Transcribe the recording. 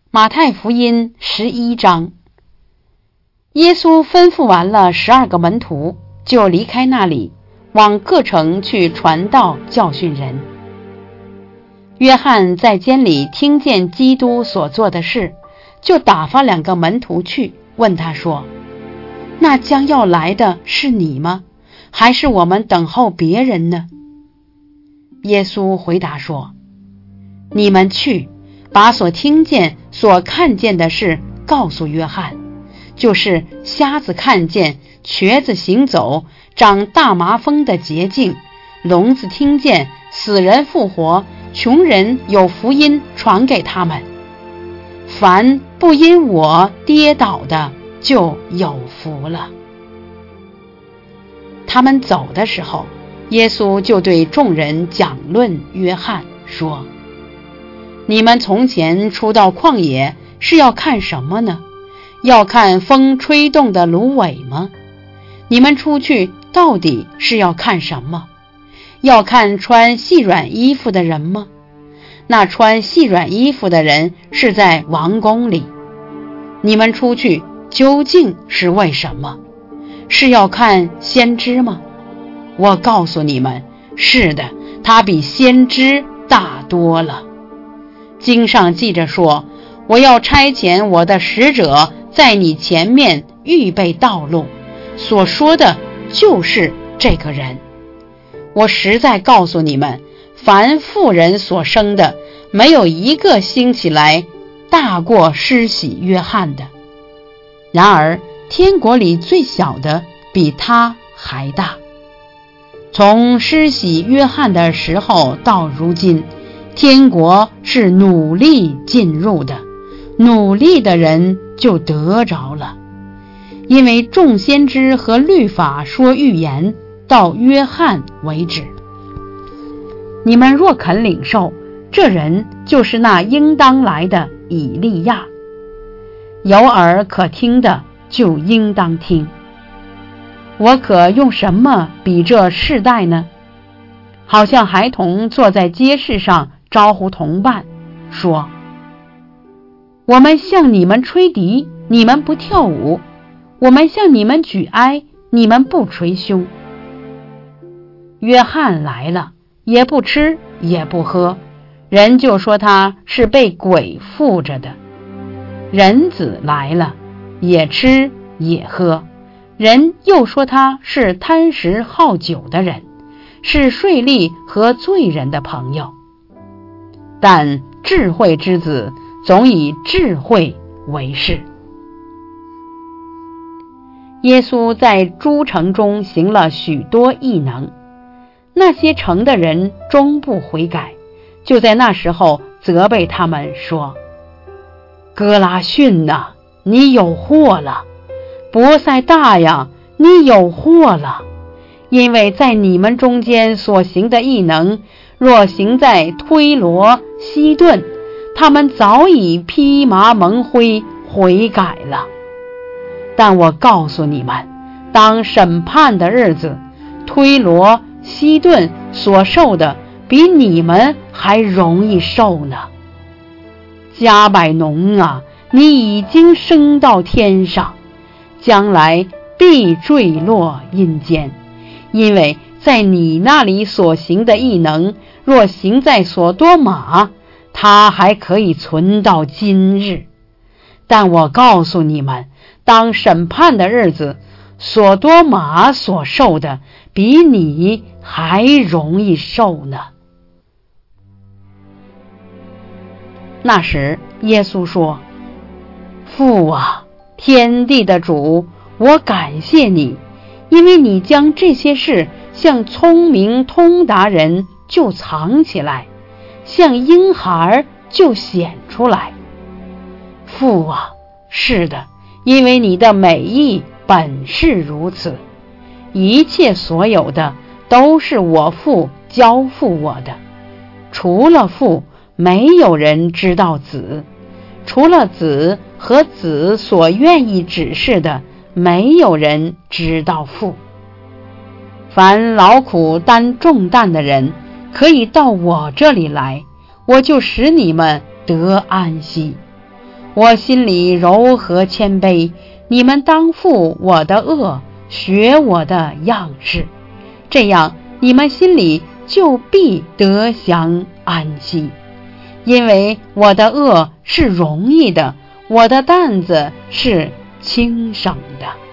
马太福音11章。耶稣吩咐完了12个门徒，就离开那里，往各城去传道教训人。约翰在监里听见基督所做的事，就打发2个门徒去，问他说：那将要来的是你吗？还是我们等候别人呢？耶稣回答说：你们去，把所听见所看见的事告诉约翰，就是瞎子看见，瘸子行走，长大麻风的洁净，聋子听见，死人复活，穷人有福音传给他们。凡不因我跌倒的，就有福了。他们走的时候，耶稣就对众人讲论约翰说：你们从前出到旷野是要看什么呢？要看风吹动的芦苇吗？你们出去到底是要看什么？要看穿细软衣服的人吗？那穿细软衣服的人是在王宫里。你们出去究竟是为什么？是要看先知吗？我告诉你们，是的，他比先知大多了。经上记着说，我要差遣我的使者在你前面预备道路，所说的就是这个人。我实在告诉你们，凡妇人所生的，没有一个兴起来大过施洗约翰的。然而天国里最小的比他还大。从施洗约翰的时候到如今，天国是努力进入的，努力的人就得着了。因为众先知和律法说预言，到约翰为止。你们若肯领受，这人就是那应当来的以利亚。有耳可听的就应当听。我可用什么比这世代呢？好像孩童坐在街市上招呼同伴，说：我们向你们吹笛，你们不跳舞；我们向你们举哀，你们不捶胸。约翰来了，也不吃也不喝，人就说他是被鬼附着的。人子来了，也吃也喝，人又说他是贪食好酒的人，是税吏和罪人的朋友。但智慧之子总以智慧为事。耶稣在诸城中行了许多异能，那些城的人终不悔改，就在那时候责备他们说：哥拉汛哪，你有祸了；伯赛大呀，你有祸了。因为在你们中间所行的异能，若行在推罗、西顿，他们早已披麻蒙灰悔改了。但我告诉你们，当审判的日子，推罗、西顿所受的比你们还容易受呢。加百农啊，你已经升到天上，将来必坠落阴间，因为在你那里所行的异能，若行在所多玛，它还可以存到今日。但我告诉你们，当审判的日子，所多玛所受的比你还容易受呢。那时耶稣说：父啊，天地的主，我感谢你，因为你将这些事向聪明通达人就藏起来，向婴孩就显出来。父啊，是的，因为你的美意本是如此。一切所有的都是我父交付我的，除了父，没有人知道子；除了子和子所愿意指示的，没有人知道父。凡劳苦担重担的人，可以到我这里来，我就使你们得安息。 我心里柔和谦卑，你们当负我的恶，学我的样式，这样你们心里就必得享安息。因为我的恶是容易的，我的担子是轻省的。